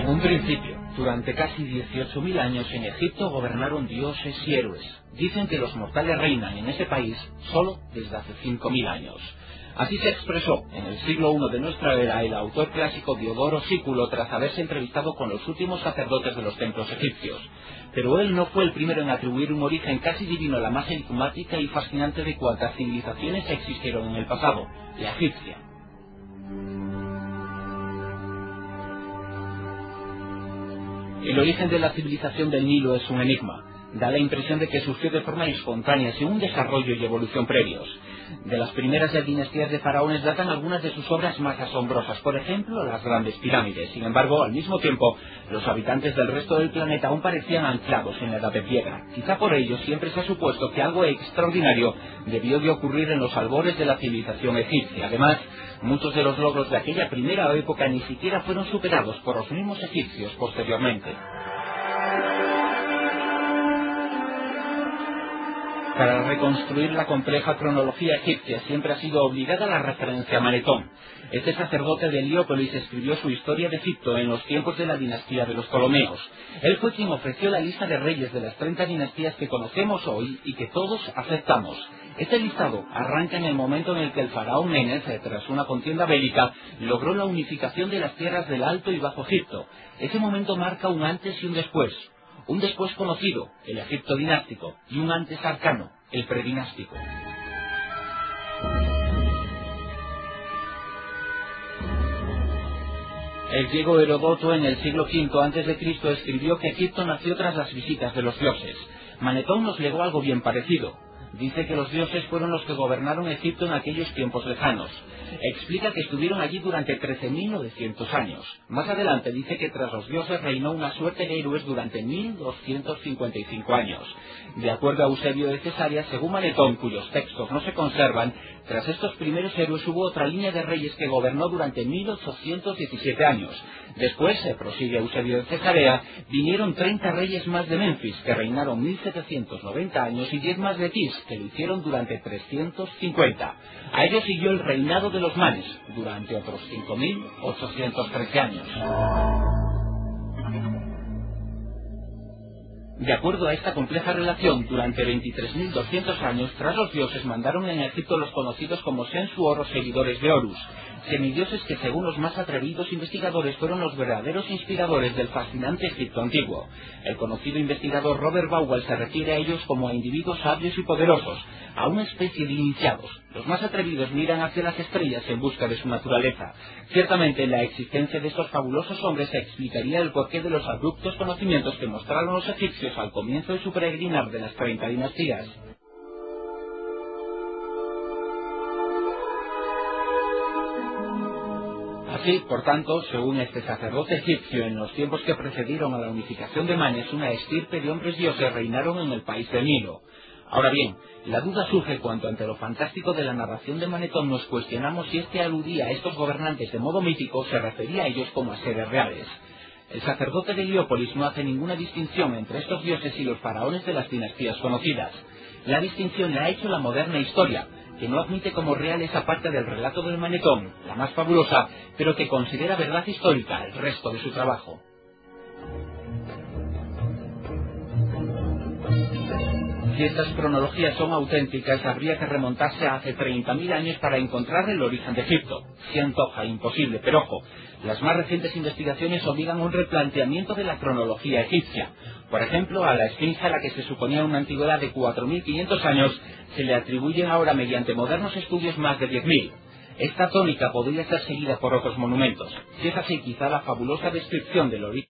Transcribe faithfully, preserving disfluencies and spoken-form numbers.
En un principio, durante casi dieciocho mil años en Egipto gobernaron dioses y héroes. Dicen que los mortales reinan en ese país solo desde hace cinco mil años. Así se expresó en el siglo primero de nuestra era el autor clásico Diodoro Sículo tras haberse entrevistado con los últimos sacerdotes de los templos egipcios. Pero él no fue el primero en atribuir un origen casi divino a la más enigmática y fascinante de cuantas civilizaciones existieron en el pasado, la egipcia. El origen de la civilización del Nilo es un enigma. Da la impresión de que surgió de forma espontánea, sin un desarrollo y evolución previos. De las primeras dinastías de faraones datan algunas de sus obras más asombrosas, por ejemplo, las grandes pirámides. Sin embargo, al mismo tiempo, los habitantes del resto del planeta aún parecían anclados en la edad de piedra. Quizá por ello siempre se ha supuesto que algo extraordinario debió de ocurrir en los albores de la civilización egipcia. Además, muchos de los logros de aquella primera época ni siquiera fueron superados por los mismos egipcios posteriormente. Para reconstruir la compleja cronología egipcia siempre ha sido obligada la referencia a Manetón. Este sacerdote de Heliópolis escribió su historia de Egipto en los tiempos de la dinastía de los Ptolomeos. Él fue quien ofreció la lista de reyes de las treinta dinastías que conocemos hoy y que todos aceptamos. Este listado arranca en el momento en el que el faraón Menes, tras una contienda bélica, logró la unificación de las tierras del Alto y Bajo Egipto. Ese momento marca un antes y un después. Un después conocido, el Egipto dinástico, y un antes arcano, el predinástico. El griego Heródoto en el siglo quinto antes de Cristo escribió que Egipto nació tras las visitas de los dioses. Manetón nos legó algo bien parecido. Dice que los dioses fueron los que gobernaron Egipto en aquellos tiempos lejanos. Explica que estuvieron allí durante trece mil novecientos años. Más adelante dice que tras los dioses reinó una suerte de héroes durante mil doscientos cincuenta y cinco años. De acuerdo a Eusebio de Cesarea, según Manetón, cuyos textos no se conservan, tras estos primeros héroes hubo otra línea de reyes que gobernó durante mil ochocientos diecisiete años. Después, se prosigue Eusebio de Cesarea, vinieron treinta reyes más de Menfis, que reinaron mil setecientos noventa años, y diez más de Tis, que lo hicieron durante trescientos cincuenta. A ello siguió el reinado de los Manes, durante otros cinco mil ochocientos trece años. De acuerdo a esta compleja relación, durante veintitrés mil doscientos años, tras los dioses mandaron en Egipto los conocidos como Sensu o los seguidores de Horus, semidioses que según los más atrevidos investigadores fueron los verdaderos inspiradores del fascinante Egipto antiguo. El conocido investigador Robert Bauwell se refiere a ellos como a individuos sabios y poderosos, a una especie de iniciados. Los más atrevidos miran hacia las estrellas en busca de su naturaleza. Ciertamente, la existencia de estos fabulosos hombres explicaría el porqué de los abruptos conocimientos que mostraron los egipcios al comienzo de su peregrinar de las treinta dinastías. Así, por tanto, según este sacerdote egipcio, en los tiempos que precedieron a la unificación de Manes, una estirpe de hombres dioses reinaron en el país del Nilo. Ahora bien, la duda surge cuando ante lo fantástico de la narración de Manetón nos cuestionamos si éste aludía a estos gobernantes de modo mítico o se refería a ellos como a seres reales. El sacerdote de Heliópolis no hace ninguna distinción entre estos dioses y los faraones de las dinastías conocidas. La distinción la ha hecho la moderna historia, que no admite como real esa parte del relato del Manetón, la más fabulosa, pero que considera verdad histórica el resto de su trabajo. Si estas cronologías son auténticas, habría que remontarse a hace treinta mil años para encontrar el origen de Egipto. Se antoja imposible, pero ojo, las más recientes investigaciones obligan a un replanteamiento de la cronología egipcia. Por ejemplo, a la esfinge, a la que se suponía una antigüedad de cuatro mil quinientos años, se le atribuyen ahora mediante modernos estudios más de diez mil. Esta tónica podría ser seguida por otros monumentos. Si es así, quizá la fabulosa descripción del origen